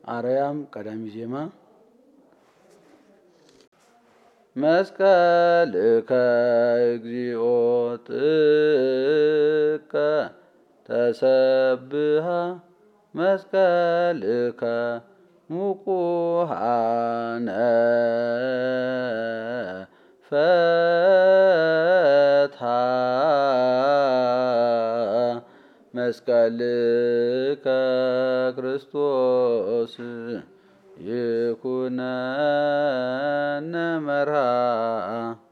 አርያም ቀዳሚ ዜማ መስቀልከ እግዚኦ ጥቀ ተሰብሃ መስቀልከ ሙቁሃነ ፈትሃ መስቀልከ ክርስቶስ ይኩነነ መርሃ